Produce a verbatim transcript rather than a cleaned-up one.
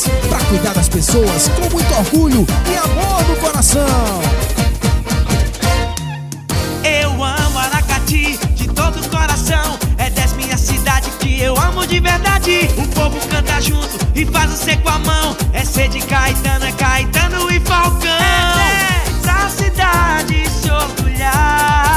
pra cuidar das pessoas com muito orgulho e amor no coração. Eu amo Aracati de todo o coração. É dez minha cidade que eu amo de verdade. O povo canta junto e faz o C com a mão. É C de Caetano, é Caetano e Falcão. É pra cidade se orgulhar.